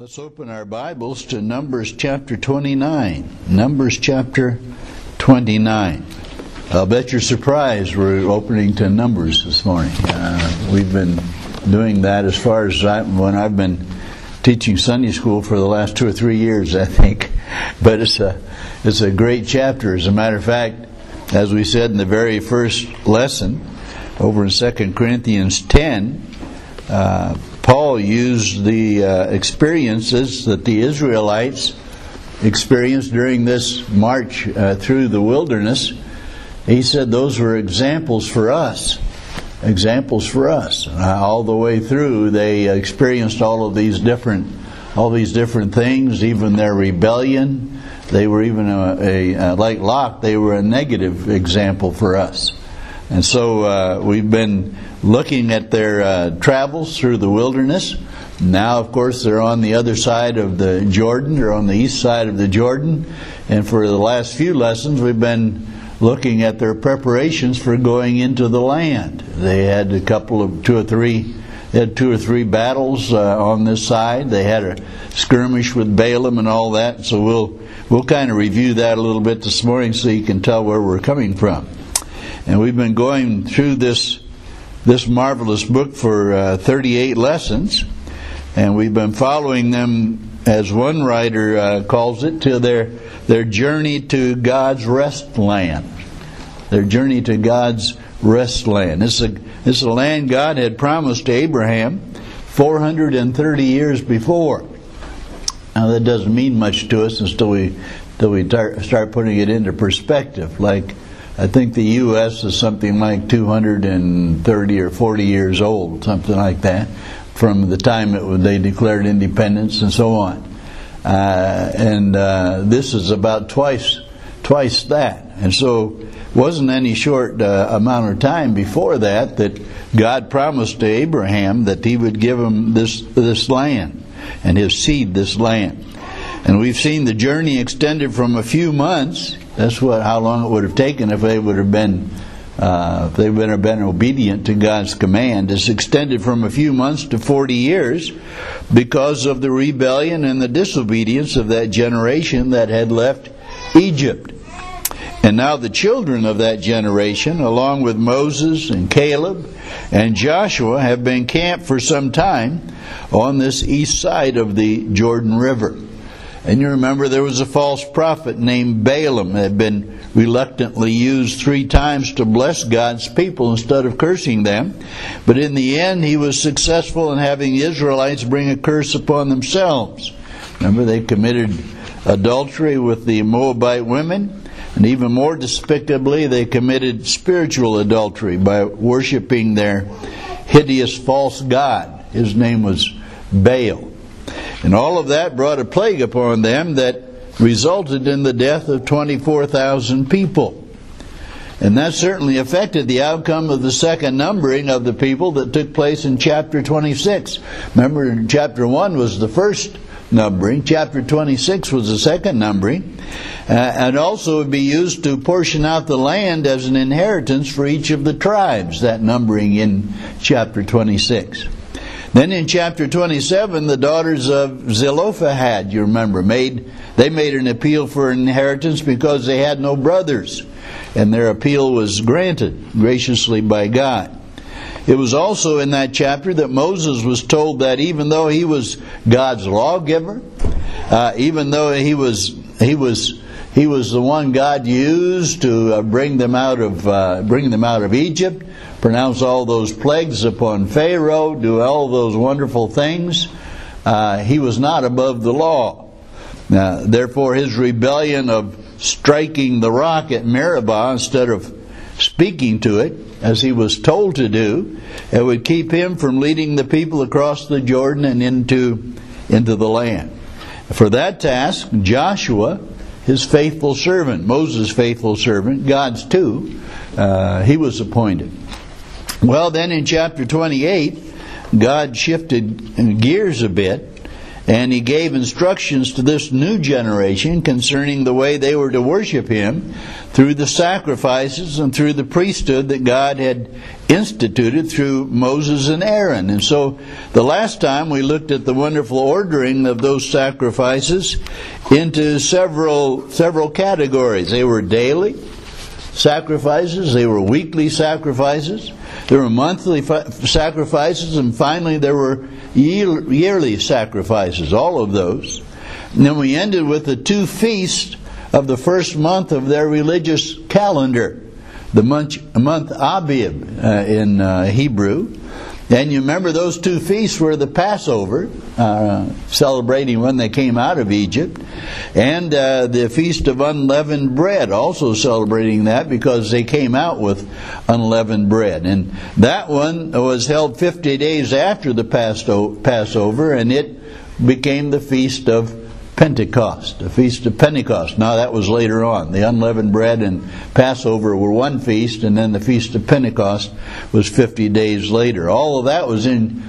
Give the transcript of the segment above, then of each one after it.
Let's open our Bibles to Numbers chapter 29. Numbers chapter 29. I'll bet you're surprised we're opening to Numbers this morning. We've been doing that as far as when I've been teaching Sunday school for the last 2 or 3 years, I think. But it's a great chapter. As a matter of fact, as we said in the very first lesson, over in 2 Corinthians 10, Paul used the experiences that the Israelites experienced during this march through the wilderness. He said those were examples for us. Examples for us. All the way through, they experienced all these different things, even their rebellion. They were even like Lot, they were a negative example for us. And so we've been looking at their travels through the wilderness. Now, of course, they're on the other side of the Jordan. They're on the east side of the Jordan. And for the last few lessons, we've been looking at their preparations for going into the land. They had two or three battles on this side. They had a skirmish with Balaam and all that. So we'll kind of review that a little bit this morning so you can tell where we're coming from. And we've been going through this marvelous book for 38 lessons, and we've been following them, as one writer calls it, to their journey to God's rest land. Their journey to God's rest land. This is a land God had promised to Abraham 430 years before. Now that doesn't mean much to us until we start putting it into perspective. Like, I think the U.S. is something like 230 or 40 years old, something like that, from the time they declared independence and so on. This is about twice that. And so it wasn't any short amount of time before that God promised to Abraham that he would give him this land and his seed this land. And we've seen the journey extended from a few months. That's how long it would have taken if they would have been obedient to God's command. It's extended from a few months to 40 years because of the rebellion and the disobedience of that generation that had left Egypt. And now the children of that generation, along with Moses and Caleb and Joshua, have been camped for some time on this east side of the Jordan River. And you remember there was a false prophet named Balaam that had been reluctantly used 3 times to bless God's people instead of cursing them. But in the end, he was successful in having the Israelites bring a curse upon themselves. Remember, they committed adultery with the Moabite women, and even more despicably, they committed spiritual adultery by worshiping their hideous false god. His name was Baal. And all of that brought a plague upon them that resulted in the death of 24,000 people. And that certainly affected the outcome of the second numbering of the people that took place in chapter 26. Remember, chapter 1 was the first numbering. Chapter 26 was the second numbering. And also would be used to portion out the land as an inheritance for each of the tribes, that numbering in chapter 26. Then in chapter 27, the daughters of Zelophehad, you remember, they made an appeal for an inheritance because they had no brothers. And their appeal was granted graciously by God. It was also in that chapter that Moses was told that even though he was God's lawgiver, even though he was the one God used to bring them out of Egypt, pronounce all those plagues upon Pharaoh, do all those wonderful things, he was not above the law. Therefore, his rebellion of striking the rock at Meribah instead of speaking to it, as he was told to do, it would keep him from leading the people across the Jordan and into the land. For that task, Joshua, his faithful servant, Moses' faithful servant, God's too, he was appointed. Well, then in chapter 28, God shifted gears a bit And he gave instructions to this new generation concerning the way they were to worship him through the sacrifices and through the priesthood that God had instituted through Moses and Aaron. And so the last time we looked at the wonderful ordering of those sacrifices into several categories. They were daily sacrifices, they were weekly sacrifices, there were monthly sacrifices, and finally there were yearly sacrifices, all of those. And then we ended with the 2 feasts of the first month of their religious calendar, the month Abib in Hebrew. And you remember those 2 feasts were the Passover, celebrating when they came out of Egypt, and the Feast of Unleavened Bread, also celebrating that because they came out with unleavened bread. And that one was held 50 days after the Passover, and it became the Feast of Pentecost, the Feast of Pentecost. Now that was later on. The unleavened bread and Passover were one feast, and then the Feast of Pentecost was 50 days later. All of that was in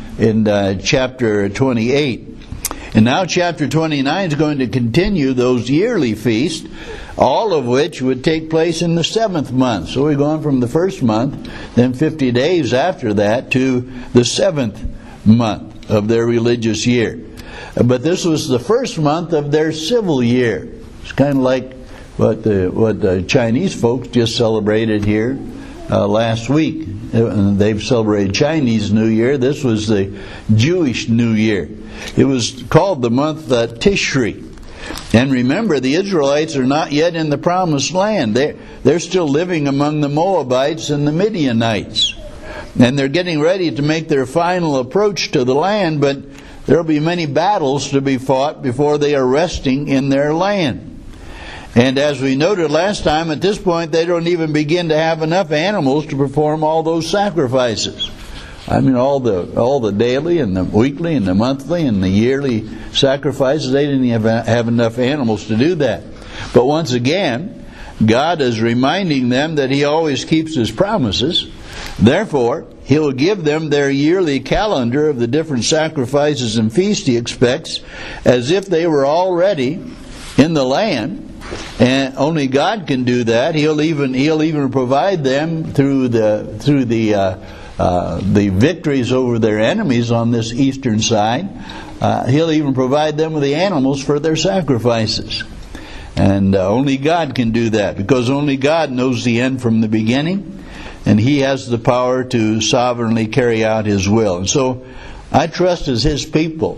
chapter 28. And now chapter 29 is going to continue those yearly feasts, all of which would take place in the 7th month. So we're going from the first month, then 50 days after that, to the 7th month of their religious year. But this was the first month of their civil year. It's kind of like what the Chinese folks just celebrated here last week. They've celebrated Chinese New Year. This was the Jewish New Year. It was called the month Tishri. And remember, the Israelites are not yet in the Promised Land. They're still living among the Moabites and the Midianites. And they're getting ready to make their final approach to the land, but there will be many battles to be fought before they are resting in their land. And as we noted last time, at this point they don't even begin to have enough animals to perform all those sacrifices. I mean, all the daily and the weekly and the monthly and the yearly sacrifices, they didn't even have enough animals to do that. But once again, God is reminding them that He always keeps His promises. Therefore, He will give them their yearly calendar of the different sacrifices and feasts He expects, as if they were already in the land. And only God can do that. He'll even provide them through the victories over their enemies on this eastern side. He'll even provide them with the animals for their sacrifices. And only God can do that, because only God knows the end from the beginning. And He has the power to sovereignly carry out His will. And so I trust as His people,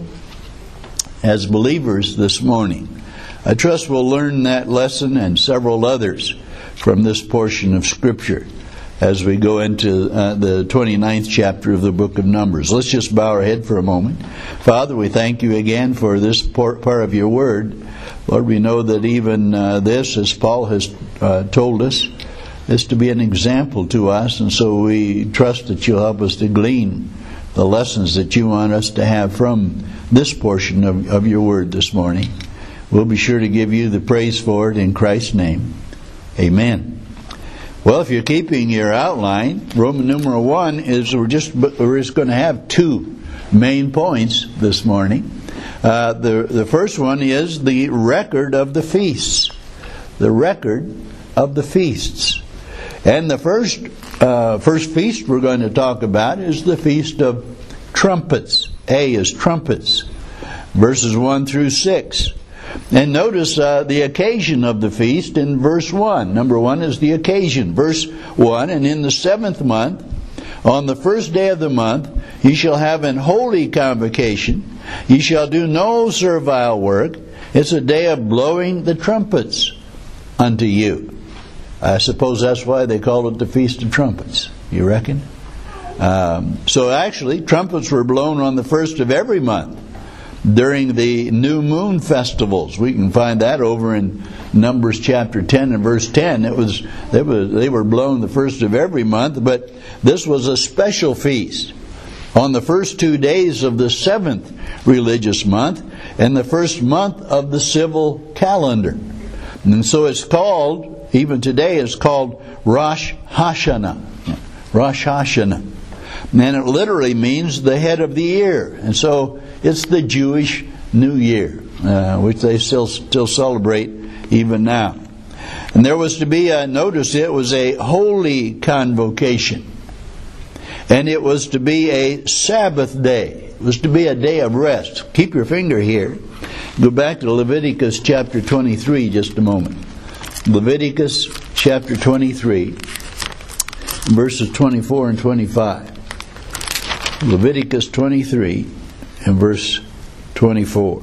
as believers this morning, I trust we'll learn that lesson and several others from this portion of Scripture as we go into the 29th chapter of the book of Numbers. Let's just bow our head for a moment. Father, we thank You again for this part of Your Word. Lord, we know that even this, as Paul has told us, is to be an example to us, and so we trust that You'll help us to glean the lessons that You want us to have from this portion of Your Word this morning. We'll be sure to give You the praise for it in Christ's name. Amen. Well, if you're keeping your outline, Roman numeral 1 is we're just going to have 2 main points this morning. The first one is the record of the feasts. The record of the feasts. And the first feast we're going to talk about is the Feast of Trumpets. A is trumpets. Verses 1 through 6. And notice the occasion of the feast in verse 1. Number 1 is the occasion. Verse 1, and in the 7th month, on the first day of the month, ye shall have an holy convocation. Ye shall do no servile work. It's a day of blowing the trumpets unto you. I suppose that's why they call it the Feast of Trumpets. You reckon? So actually, trumpets were blown on the first of every month during the new moon festivals. We can find that over in Numbers chapter 10 and verse 10. They were blown the first of every month, but this was a special feast on the first 2 days of the 7th religious month and the first month of the civil calendar. And so it's called, even today, it's called Rosh Hashanah. Rosh Hashanah. And it literally means the head of the year. And so it's the Jewish New Year, which they still celebrate even now. And there was to be notice it was a holy convocation. And it was to be a Sabbath day. It was to be a day of rest. Keep your finger here. Go back to Leviticus chapter 23 just a moment. Leviticus chapter 23, verses 24 and 25. Leviticus 23 and verse 24.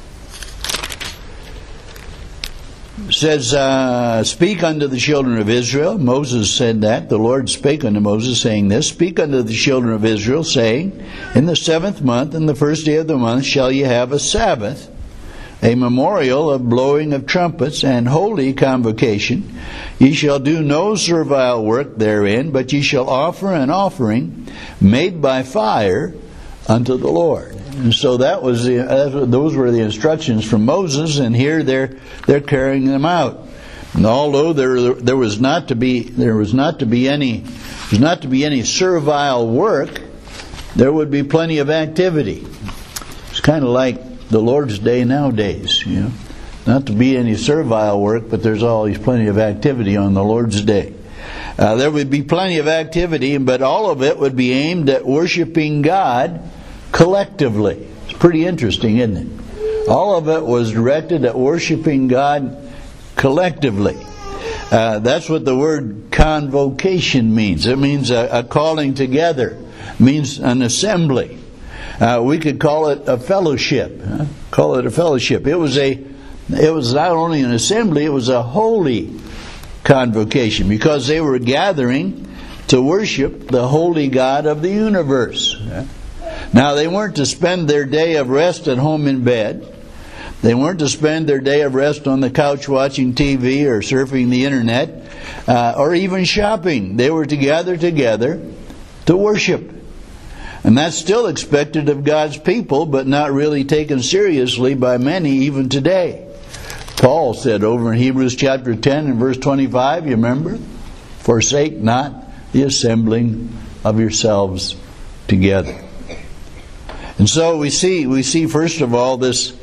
It says, speak unto the children of Israel. Moses said that. The Lord spake unto Moses, saying this, speak unto the children of Israel, saying, in the 7th month, in the 1st day of the month, shall ye have a Sabbath, a memorial of blowing of trumpets, and holy convocation. Ye shall do no servile work therein, but ye shall offer an offering made by fire unto the Lord. And so those were the instructions from Moses, and here they're carrying them out. And although there was not to be any servile work, there would be plenty of activity. It's kind of like the Lord's Day nowadays, you know. Not to be any servile work, but there's always plenty of activity on the Lord's Day. There would be plenty of activity, but all of it would be aimed at worshiping God collectively. It's pretty interesting, isn't it? All of it was directed at worshiping God collectively. That's what the word convocation means. It means a calling together. It means an assembly. We could call it a fellowship. Call it a fellowship. It was not only an assembly, it was a holy convocation, because they were gathering to worship the holy God of the universe. Now, they weren't to spend their day of rest at home in bed. They weren't to spend their day of rest on the couch watching TV or surfing the internet or even shopping. They were to gather together to worship. And that's still expected of God's people, but not really taken seriously by many even today. Paul said over in Hebrews chapter 10 and verse 25, you remember? Forsake not the assembling of yourselves together. And so we see first of all this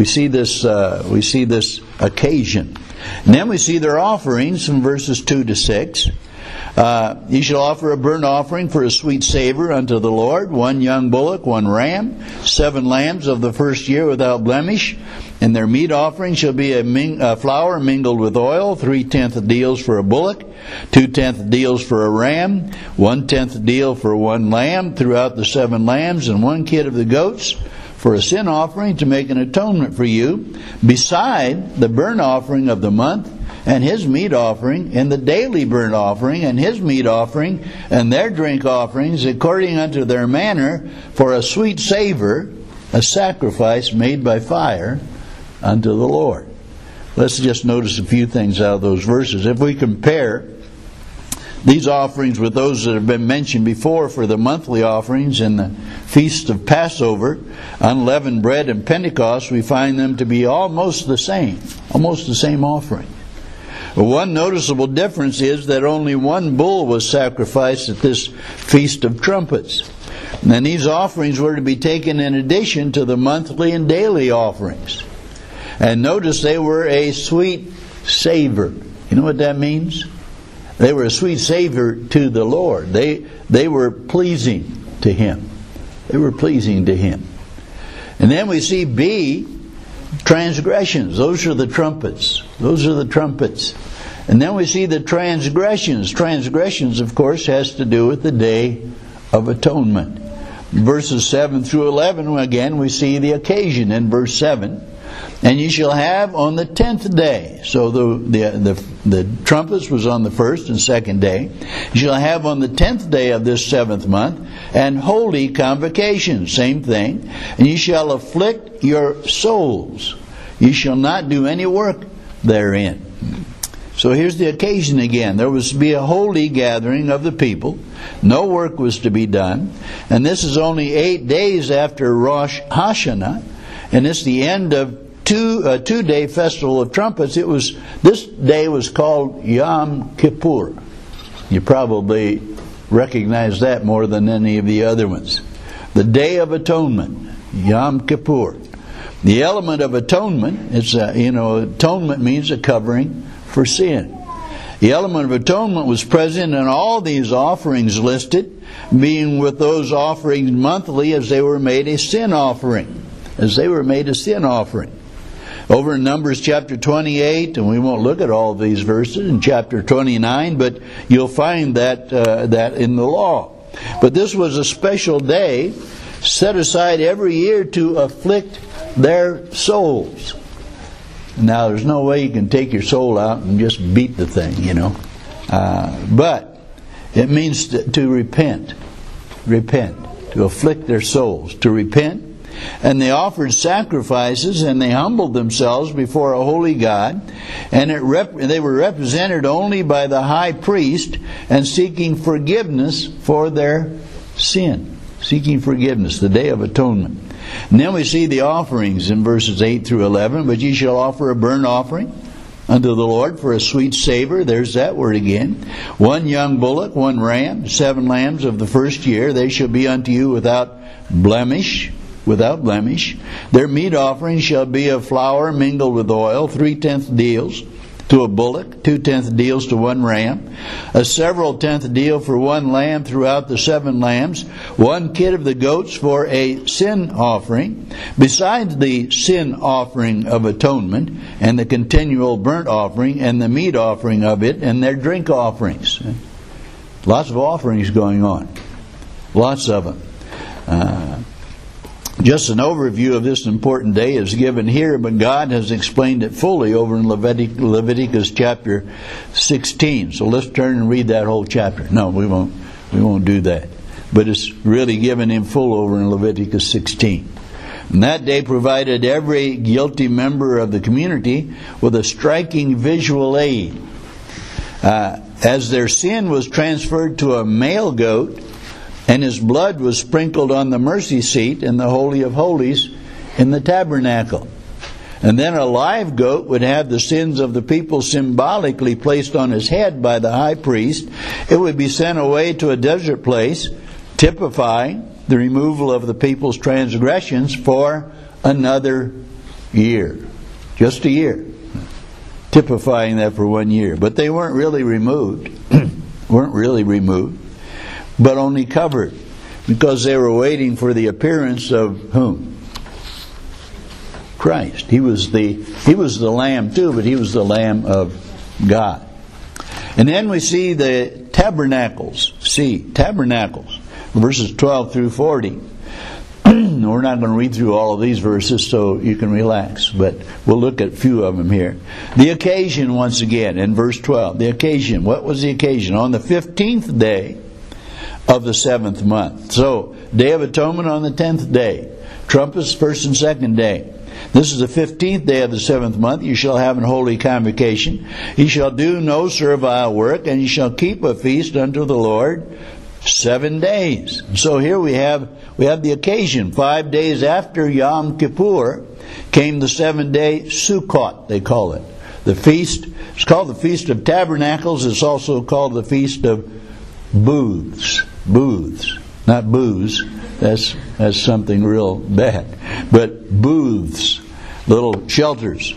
occasion. And then we see their offerings from verses 2 to 6. Ye shall offer a burnt offering for a sweet savor unto the Lord, 1 young bullock, 1 ram, 7 lambs of the first year without blemish. And their meat offering shall be a flour mingled with oil, 3/10 deals for a bullock, 2/10 deals for a ram, 1/10 deal for 1 lamb throughout the 7 lambs, and 1 kid of the goats for a sin offering to make an atonement for you, beside the burnt offering of the month, and his meat offering, and the daily burnt offering, and his meat offering, and their drink offerings, according unto their manner, for a sweet savor, a sacrifice made by fire unto the Lord. Let's just notice a few things out of those verses. If we compare these offerings with those that have been mentioned before for the monthly offerings in the Feast of Passover, unleavened bread, and Pentecost, we find them to be almost the same offering. One noticeable difference is that only 1 bull was sacrificed at this Feast of Trumpets. And these offerings were to be taken in addition to the monthly and daily offerings. And notice they were a sweet savor. You know what that means? They were a sweet savor to the Lord. They were pleasing to Him. They were pleasing to Him. And then we see B, transgressions. Those are the trumpets. Those are the trumpets. And then we see the transgressions. Transgressions, of course, has to do with the Day of Atonement. Verses 7 through 11, again, we see the occasion in verse 7. And ye shall have on the 10th day. So the trumpets was on the 1st and 2nd day. You shall have on the 10th day of this 7th month and holy convocation. Same thing. And ye shall afflict your souls. Ye shall not do any work therein. So here's the occasion again. There was to be a holy gathering of the people. No work was to be done. And this is only 8 days after Rosh Hashanah. And it's the end of a 2-day festival of trumpets. This day was called Yom Kippur. You probably recognize that more than any of the other ones. The Day of Atonement, Yom Kippur. The element of atonement, atonement means a covering for sin. The element of atonement was present in all these offerings listed, being with those offerings monthly as they were made a sin offering. Over in Numbers chapter 28, and we won't look at all of these verses, in chapter 29, but you'll find that in the law. But this was a special day set aside every year to afflict their souls. Now, there's no way you can take your soul out and just beat the thing, but it means to repent, to afflict their souls, to repent. And they offered sacrifices, and they humbled themselves before a holy God, and they were represented only by the high priest, and seeking forgiveness for their sin. Seeking forgiveness, the Day of Atonement. And then we see the offerings in verses 8 through 11. But ye shall offer a burnt offering unto the Lord for a sweet savor. There's that word again. 1 young bullock, 1 ram, 7 lambs of the first year. They shall be unto you without blemish. Their meat offering shall be of flour mingled with oil, 3/10 deals to a bullock, 2/10 deals to 1 ram, a several tenth deal for 1 lamb throughout the 7 lambs, 1 kid of the goats for a sin offering, besides the sin offering of atonement, and the continual burnt offering, and the meat offering of it, and their drink offerings. Lots of offerings going on. Lots of them. Just an overview of this important day is given here, but God has explained it fully over in Leviticus chapter 16. So let's turn and read that whole chapter. No, we won't do that. But it's really given in full over in Leviticus 16. And that day provided every guilty member of the community with a striking visual aid. As their sin was transferred to a male goat, and his blood was sprinkled on the mercy seat in the Holy of Holies in the tabernacle. And then a live goat would have the sins of the people symbolically placed on his head by the high priest. It would be sent away to a desert place, typifying the removal of the people's transgressions for another year. Just a year. Typifying that for 1 year. But they weren't really removed. But only covered, because they were waiting for the appearance of whom? Christ. He was the Lamb too, but He was the Lamb of God. And then we see the tabernacles. Tabernacles, verses 12 through 40. We're not going to read through all of these verses, so you can relax, but we'll look at a few of them here. The occasion, once again, in verse 12. The occasion. What was the occasion? On the 15th day of the 7th month. So, Day of Atonement on the 10th day. Trumpets, first and second day. This is the 15th day of the 7th month. You shall have an holy convocation. You shall do no servile work, and you shall keep a feast unto the Lord 7 days. So here we have the occasion. 5 days after Yom Kippur came the 7-day Sukkot, they call it. The feast, it's called the Feast of Tabernacles. It's also called the Feast of Booths, not booze. That's something real bad. But booths, little shelters,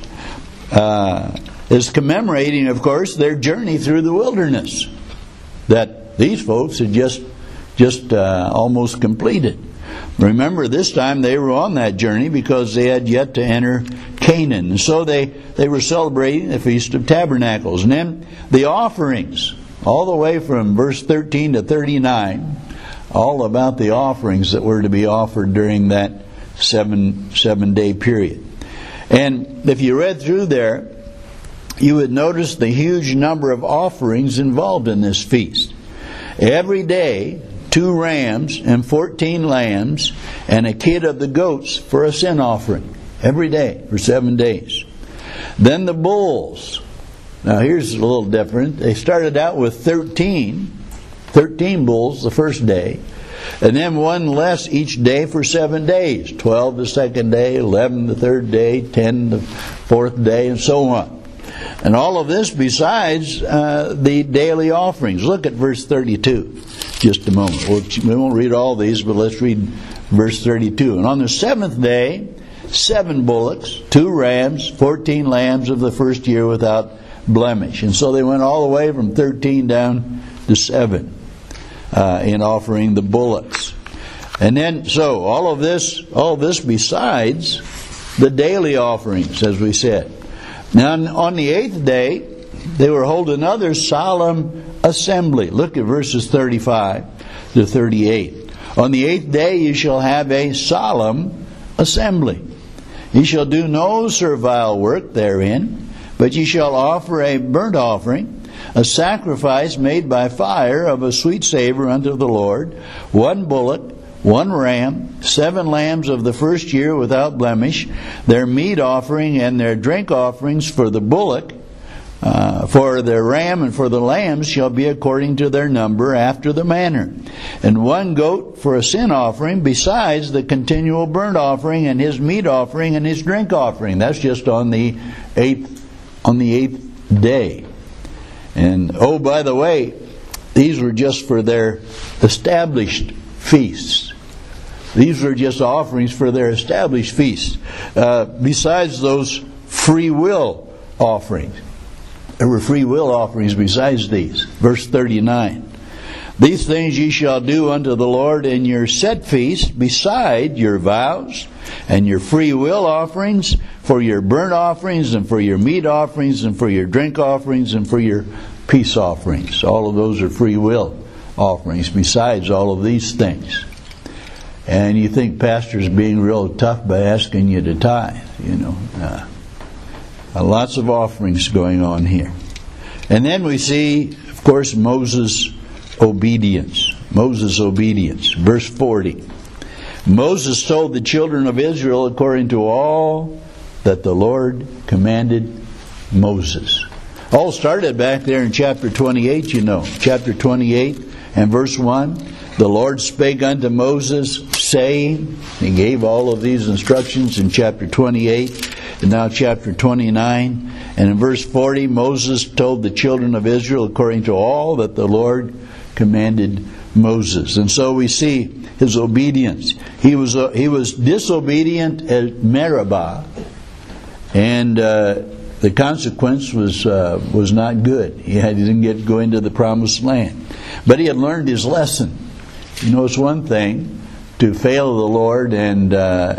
is commemorating, of course, their journey through the wilderness that these folks had just almost completed. Remember, this time they were on that journey because they had yet to enter Canaan. And so they were celebrating the Feast of Tabernacles. And then the offerings, all the way from verse 13 to 39, all about the offerings that were to be offered during that seven-day period. And if you read through there, you would notice the huge number of offerings involved in this feast. Every day, 2 rams and 14 lambs and a kid of the goats for a sin offering. Every day for 7 days. Then the bulls. Now here's a little different. They started out with 13 bulls the first day, and then 1 less each day for 7 days. 12 the second day, 11 the third day, 10 the fourth day, and so on. And all of this besides the daily offerings. Look at verse 32. Just a moment. We won't read all these, but let's read verse 32. And on the 7th day 7 bullocks, 2 rams, 14 lambs of the first year without blemish. And so they went all the way from 13 down to 7 in offering the bullocks. And then, so all this besides the daily offerings, as we said. Now, on the 8th day, they were holding another solemn assembly. Look at verses 35 to 38. On the 8th day you shall have a solemn assembly. Ye shall do no servile work therein, but ye shall offer a burnt offering, a sacrifice made by fire of a sweet savour unto the Lord, 1 bullock, 1 ram, 7 lambs of the first year without blemish, their meat offering and their drink offerings for the bullock, for their ram and for the lambs shall be according to their number after the manner, and 1 goat for a sin offering, besides the continual burnt offering and his meat offering and his drink offering. That's just on the 8th day. And oh, by the way, these were just for their established feasts. These were just offerings for their established feasts. Besides those free will offerings. There were free will offerings besides these. Verse 39. These things ye shall do unto the Lord in your set feasts, beside your vows, and your free will offerings, for your burnt offerings, and for your meat offerings, and for your drink offerings, and for your peace offerings. All of those are free will offerings, besides all of these things. And you think pastor's being real tough by asking you to tithe, lots of offerings going on here. And then we see, of course, Moses' obedience. Moses' obedience. Verse 40. Moses told the children of Israel according to all that the Lord commanded Moses. All started back there in chapter 28, Chapter 28 and verse 1. The Lord spake unto Moses, saying, He gave all of these instructions in chapter 28, and now chapter 29. And in verse 40, Moses told the children of Israel according to all that the Lord commanded Moses. And so we see his obedience. He was disobedient at Meribah, and the consequence was not good. He didn't go into the promised land, but he had learned his lesson. It's one thing to fail the Lord and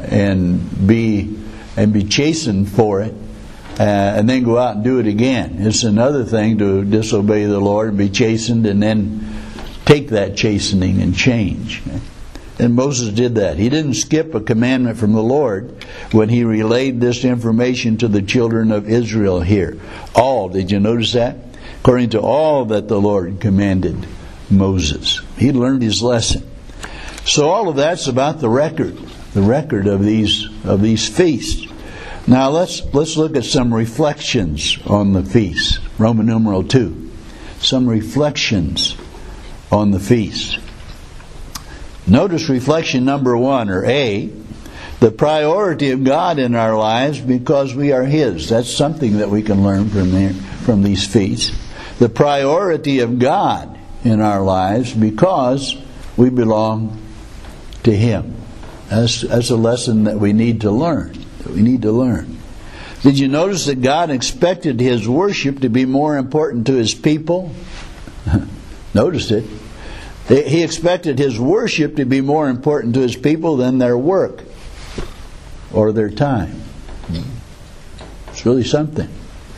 be chastened for it, and then go out and do it again. It's another thing to disobey the Lord and be chastened and then take that chastening and change. And Moses did that. He didn't skip a commandment from the Lord when he relayed this information to the children of Israel here. All, did you notice that? According to all that the Lord commanded Moses. He learned his lesson. So all of that's about the record of these feasts. Now let's look at some reflections on the feasts. Roman numeral 2. Some reflections on the feasts. Notice reflection number 1, or A, the priority of God in our lives because we are His. That's something that we can learn from these feasts. The priority of God in our lives because we belong to Him. That's a lesson that we need to learn. Did you notice that God expected His worship to be more important to His people? Noticed it. He expected His worship to be more important to His people than their work or their time. It's really something.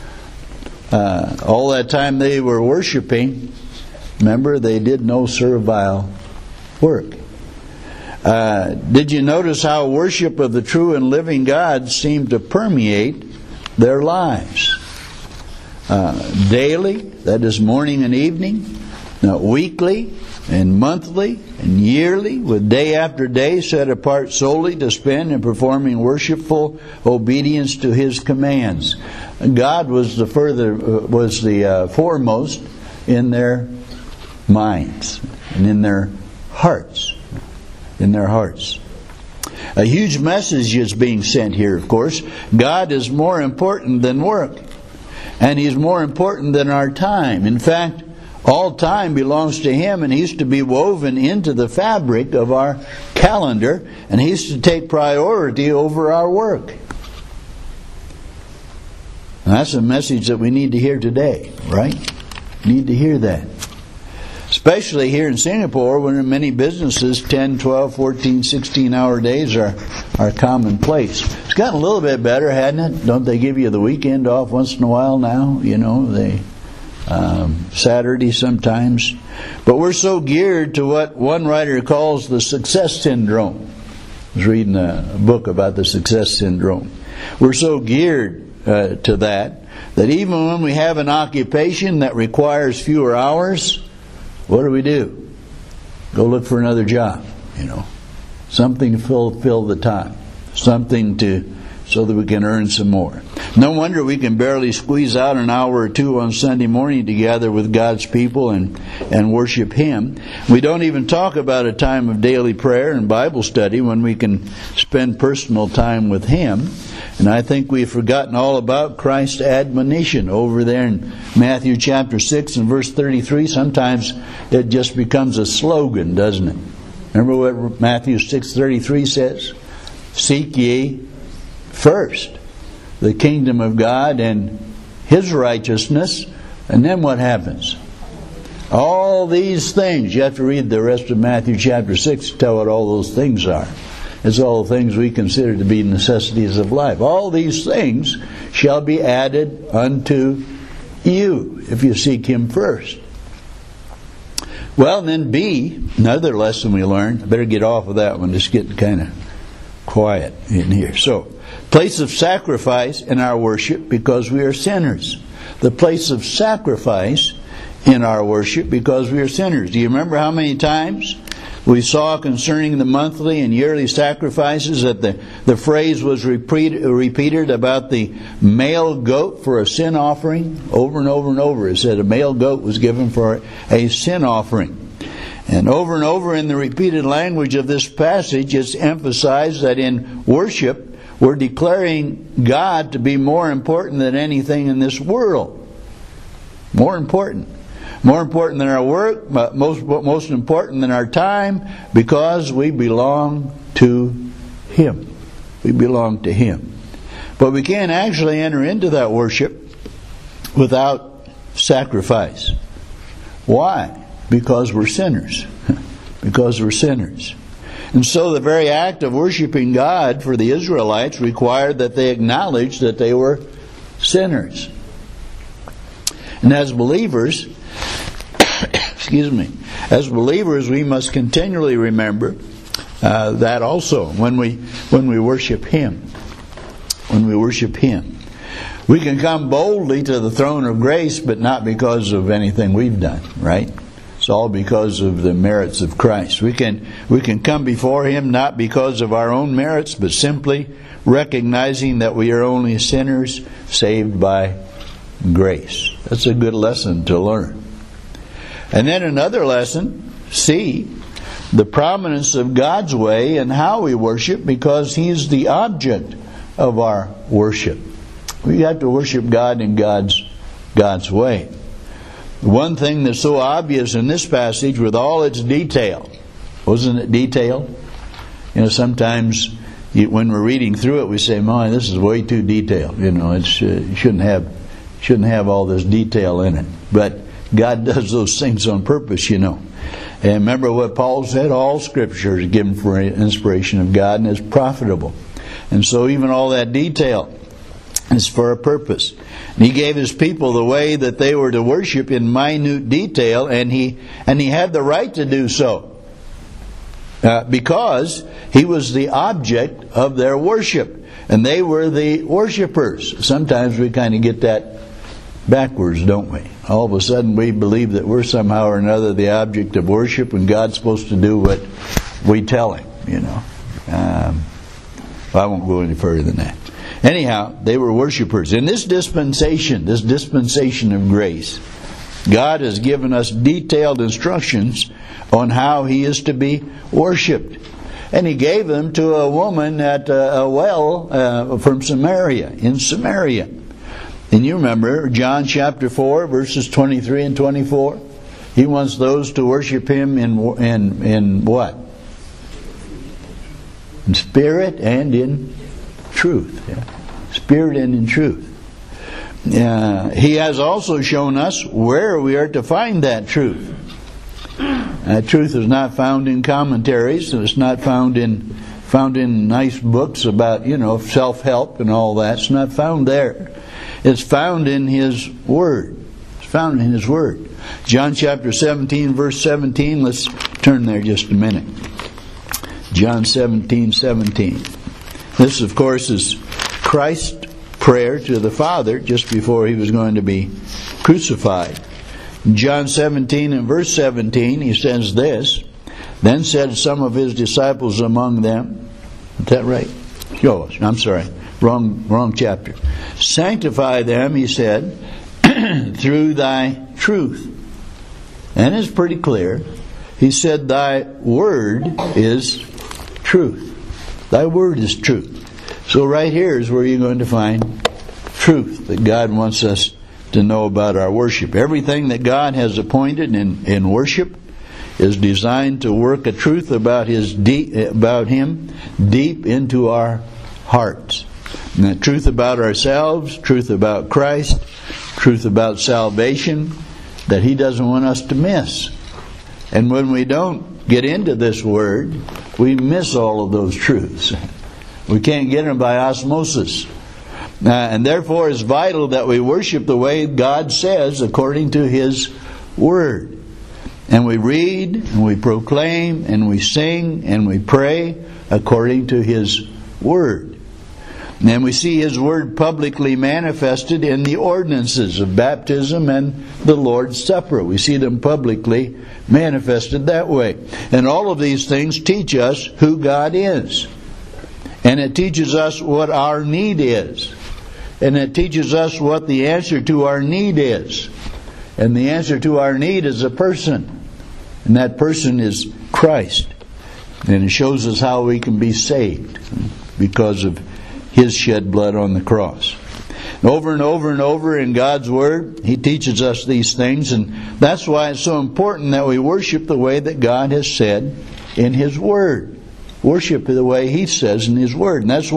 All that time they were worshiping, remember, they did no servile work. Did you notice how worship of the true and living God seemed to permeate their lives? Daily, that is morning and evening, weekly and monthly and yearly, with day after day set apart solely to spend in performing worshipful obedience to His commands. God was the foremost in their minds and in their hearts. A huge message is being sent here, of course. God is more important than work, and He's more important than our time. In fact, all time belongs to Him, and He's to be woven into the fabric of our calendar, and He's to take priority over our work. And that's a message that we need to hear today, right? Need to hear that. Especially here in Singapore, when in many businesses 10, 12, 14, 16-hour days are commonplace. It's gotten a little bit better, hasn't it? Don't they give you the weekend off once in a while now? You know, Saturday sometimes. But we're so geared to what one writer calls the success syndrome. I was reading a book about the success syndrome. We're so geared to that even when we have an occupation that requires fewer hours, what do? Go look for another job, you know. Something to fill the time. Something so that we can earn some more. No wonder we can barely squeeze out an hour or two on Sunday morning together with God's people and worship Him. We don't even talk about a time of daily prayer and Bible study when we can spend personal time with Him. And I think we've forgotten all about Christ's admonition over there in Matthew chapter 6 and verse 33. Sometimes it just becomes a slogan, doesn't it? Remember what Matthew 6:33 says? Seek ye first the kingdom of God and His righteousness, and then what happens? All these things. You have to read the rest of Matthew chapter 6 to tell what all those things are. It's all the things we consider to be necessities of life. All these things shall be added unto you if you seek Him first. Well, and then B, another lesson we learned. I better get off of that one. Just getting kind of quiet in here. So, place of sacrifice in our worship because we are sinners. The place of sacrifice in our worship because we are sinners. Do you remember how many times we saw concerning the monthly and yearly sacrifices that the phrase was repeated about the male goat for a sin offering? Over and over and over it said a male goat was given for a sin offering. And over in the repeated language of this passage it's emphasized that in worship we're declaring God to be more important than anything in this world. More important than our work, but most important than our time, because we belong to Him. We belong to Him. But we can't actually enter into that worship without sacrifice. Why? Because we're sinners. Because we're sinners. And so the very act of worshiping God for the Israelites required that they acknowledge that they were sinners. And as believers, as believers, we must continually remember that also when we worship Him. When we worship Him, we can come boldly to the throne of grace, but not because of anything we've done. Right? It's all because of the merits of Christ. We can come before Him not because of our own merits, but simply recognizing that we are only sinners saved by grace. That's a good lesson to learn. And then another lesson, C, the prominence of God's way and how we worship, because He's the object of our worship. We have to worship God in God's way. One thing that's so obvious in this passage with all its detail, wasn't it detailed? You know, sometimes when we're reading through it, we say, "Man, this is way too detailed." You know, it shouldn't have all this detail in it. But God does those things on purpose, you know. And remember what Paul said: all Scripture is given for inspiration of God and is profitable. And so even all that detail is for a purpose. And He gave His people the way that they were to worship in minute detail, and He had the right to do so. Because He was the object of their worship. And they were the worshipers. Sometimes we kind of get that backwards, don't we? All of a sudden we believe that we're somehow or another the object of worship, and God's supposed to do what we tell Him, you know. I won't go any further than that. Anyhow, they were worshipers. In this dispensation of grace, God has given us detailed instructions on how He is to be worshipped. And He gave them to a woman at a well from Samaria, in Samaria. And you remember John chapter 4, verses 23 and 24. He wants those to worship Him in what? In spirit and in truth. Yeah. Spirit and in truth. He has also shown us where we are to find that truth. That truth is not found in commentaries. It's not found in nice books about, self-help and all that. It's not found there. It's found in His Word. It's found in His Word. John chapter 17, verse 17. Let's turn there just a minute. John 17:17. This, of course, is Christ's prayer to the Father just before He was going to be crucified. John 17 and verse 17, He says this, Then said some of His disciples among them, is that right? Oh, I'm sorry, wrong chapter. Sanctify them, He said, through Thy truth. And it's pretty clear. He said, Thy word is truth. Thy word is truth. So right here is where you're going to find truth that God wants us to know about our worship. Everything that God has appointed in worship is designed to work a truth about Him deep into our hearts. And that truth about ourselves, truth about Christ, truth about salvation that He doesn't want us to miss. And when we don't get into this Word, we miss all of those truths. We can't get them by osmosis. And therefore it's vital that we worship the way God says according to His Word. And we read, and we proclaim, and we sing, and we pray according to His Word. And we see His Word publicly manifested in the ordinances of baptism and the Lord's Supper. We see them publicly manifested that way. And all of these things teach us who God is. And it teaches us what our need is. And it teaches us what the answer to our need is. And the answer to our need is a person. And that person is Christ. And it shows us how we can be saved because of His shed blood on the cross. Over and over and over in God's Word, He teaches us these things. And that's why it's so important that we worship the way that God has said in His Word. Worship the way He says in His Word. And that's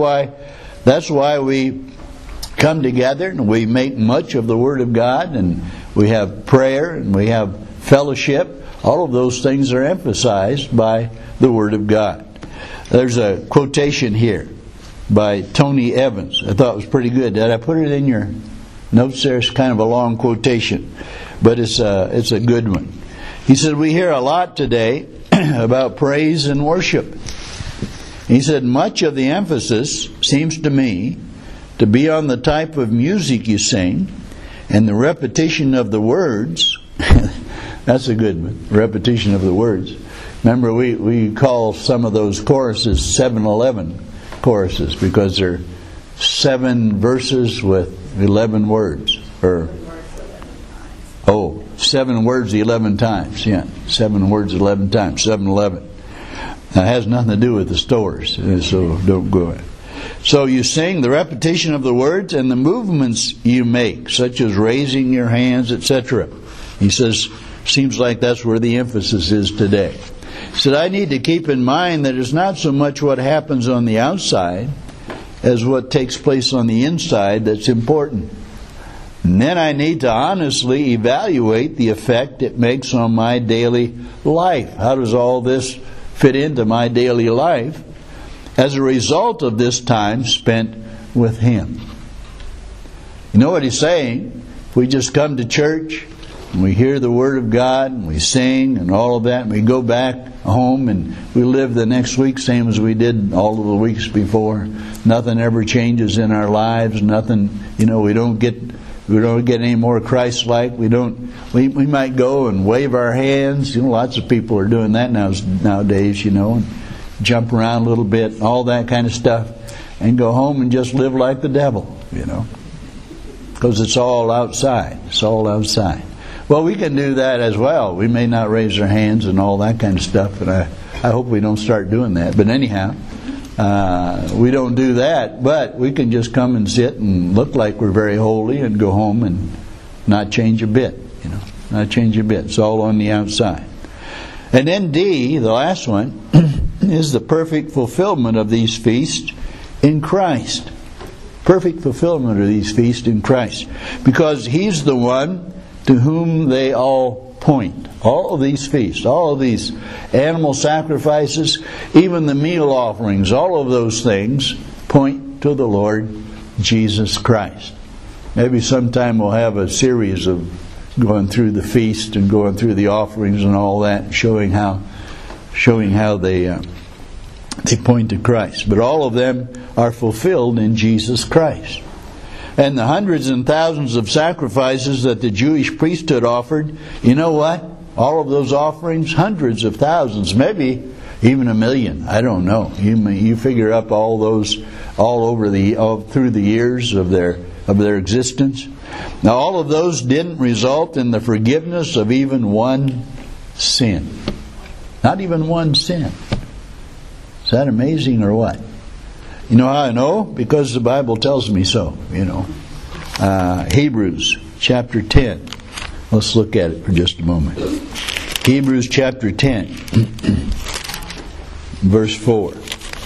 why we come together and we make much of the Word of God, and we have prayer and we have fellowship. All of those things are emphasized by the Word of God. There's a quotation here by Tony Evans. I thought it was pretty good. Did I put it in your notes there? It's kind of a long quotation, but it's a good one. He said, we hear a lot today about praise and worship. He said, much of the emphasis seems to me to be on the type of music you sing and the repetition of the words. That's a good one, repetition of the words. Remember, we call some of those choruses 7-11 choruses because they're 7 verses with 11 words. 7 words 11 times. Yeah, 7 words 11 times, 7-11. That has nothing to do with the stores, so don't go in. So you sing the repetition of the words and the movements you make, such as raising your hands, etc. He says, seems like that's where the emphasis is today. He said, I need to keep in mind that it's not so much what happens on the outside as what takes place on the inside that's important. And then I need to honestly evaluate the effect it makes on my daily life. How does all this fit into my daily life as a result of this time spent with Him? You know what he's saying? If we just come to church and we hear the Word of God and we sing and all of that, and we go back home and we live the next week same as we did all of the weeks before, nothing ever changes in our lives. Nothing, we don't get any more Christ-like. We might go and wave our hands. Lots of people are doing that nowadays. And jump around a little bit, all that kind of stuff, and go home and just live like the devil. Because it's all outside. It's all outside. Well, we can do that as well. We may not raise our hands and all that kind of stuff, and I hope we don't start doing that. But anyhow, we don't do that, but we can just come and sit and look like we're very holy and go home and not change a bit. Not change a bit. It's all on the outside. And then D, the last one, is the perfect fulfillment of these feasts in Christ. Perfect fulfillment of these feasts in Christ. Because He's the one to whom they all point. All of these feasts, all of these animal sacrifices, even the meal offerings, all of those things point to the Lord Jesus Christ. Maybe sometime we'll have a series of going through the feast and going through the offerings and all that, showing how they point to Christ. But all of them are fulfilled in Jesus Christ. And the hundreds and thousands of sacrifices that the Jewish priesthood offered, you know what? All of those offerings, hundreds of thousands, maybe even 1 million. I don't know. You figure up all those all through the years of their existence. Now, all of those didn't result in the forgiveness of even one sin. Not even one sin. Is that amazing or what? You know how I know? Because the Bible tells me so, Hebrews chapter 10. Let's look at it for just a moment. Hebrews chapter 10, verse 4.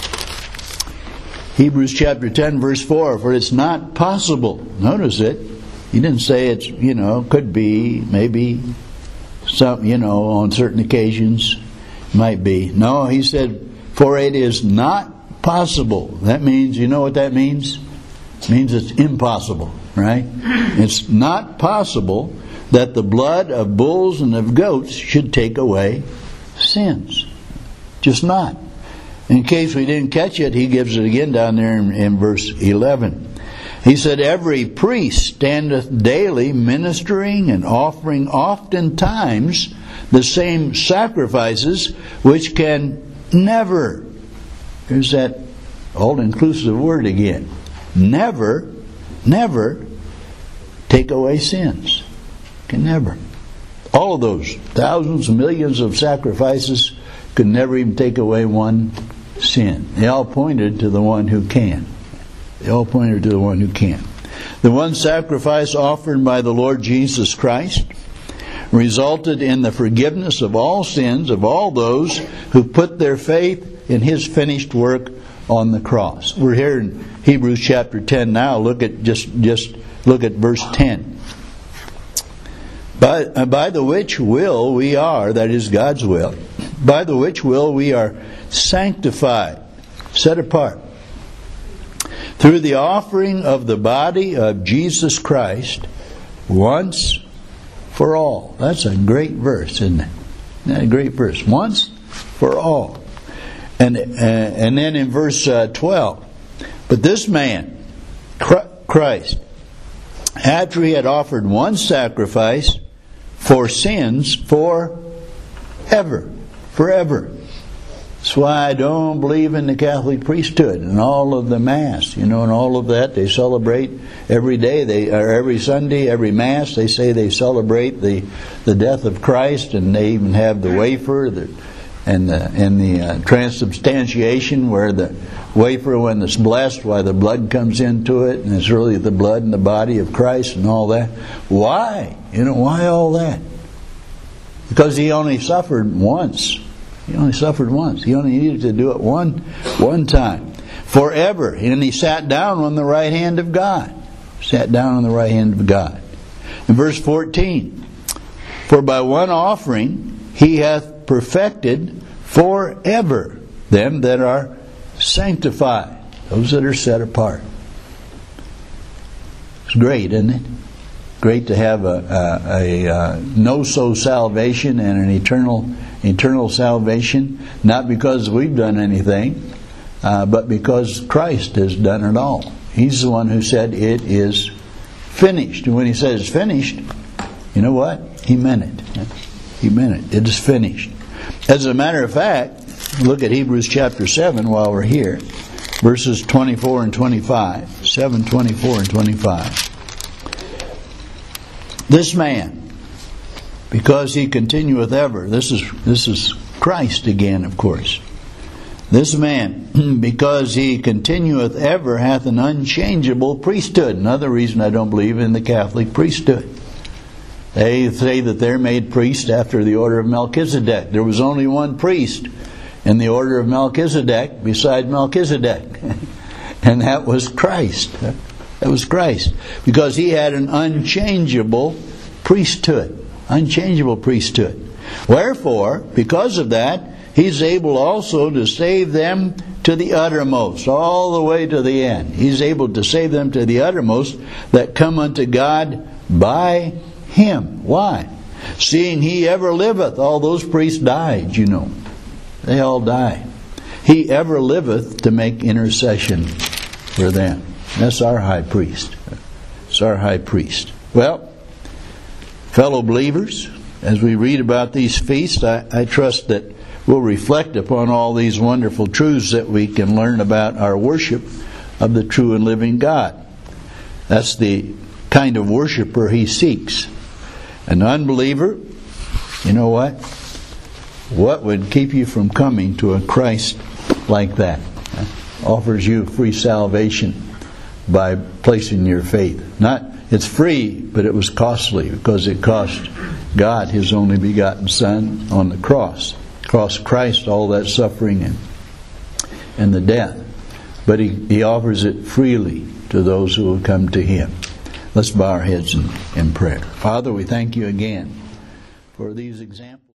Hebrews chapter 10, verse 4. For it's not possible. Notice it. He didn't say it's, could be, maybe, some, on certain occasions, might be. No, he said, for it is not possible. That means, you know what that means? It means it's impossible, right? It's not possible that the blood of bulls and of goats should take away sins. Just not. In case we didn't catch it, he gives it again down there in verse 11. He said, every priest standeth daily ministering and offering oftentimes the same sacrifices, which can never, there's that all-inclusive word again, never take away sins. Can never. All of those thousands, millions of sacrifices could never even take away one sin. They all pointed to the one who can. They all pointed to the one who can. The one sacrifice offered by the Lord Jesus Christ resulted in the forgiveness of all sins of all those who put their faith in His finished work on the cross. We're here in Hebrews chapter 10 now. Look at just look at verse 10. By the which will we are, that is God's will, by the which will we are sanctified, set apart, through the offering of the body of Jesus Christ once for all. That's a great verse, isn't it? Isn't that a great verse? Once for all. And then in verse 12, but this man, Christ, after He had offered one sacrifice for sins forever. That's why I don't believe in the Catholic priesthood and all of the Mass, and all of that. They celebrate every day, every Sunday, every Mass. They say they celebrate the death of Christ, and they even have the wafer and the transubstantiation, where the wafer, when it's blessed, why the blood comes into it, and it's really the blood and the body of Christ and all that. Why? Why all that? Because He only suffered once. He only suffered once. He only needed to do it one time. Forever. And He sat down on the right hand of God. Sat down on the right hand of God. In verse 14, for by one offering He hath perfected forever them that are sanctified, those that are set apart. It's great, isn't it? Great to have a no-so salvation and an eternal salvation, not because we've done anything, but because Christ has done it all. He's the one who said it is finished. And when He says finished, you know what? He meant it. He meant it. It is finished. As a matter of fact, look at Hebrews chapter 7 while we're here. Verses 24 and 25. 7, 24 and 25. This man, because He continueth ever. This is Christ again, of course. This man, because He continueth ever, hath an unchangeable priesthood. Another reason I don't believe in the Catholic priesthood. They say that they're made priests after the order of Melchizedek. There was only one priest in the order of Melchizedek beside Melchizedek. And that was Christ. That was Christ. Because he had an unchangeable priesthood. Unchangeable priesthood. Wherefore, because of that, he's able also to save them to the uttermost, all the way to the end. He's able to save them to the uttermost that come unto God by him. Why? Seeing he ever liveth. All those priests died, you know. They all die. He ever liveth to make intercession for them. That's our high priest. It's our high priest. Well, fellow believers, as we read about these feasts, I trust that we'll reflect upon all these wonderful truths that we can learn about our worship of the true and living God. That's the kind of worshiper he seeks. An unbeliever, you know what? What would keep you from coming to a Christ like that? Offers you free salvation by placing your faith. It's free, but it was costly because it cost God His only begotten Son on the cross. It cost Christ all that suffering and the death. But He offers it freely to those who will come to Him. Let's bow our heads in prayer. Father, we thank you again for these examples.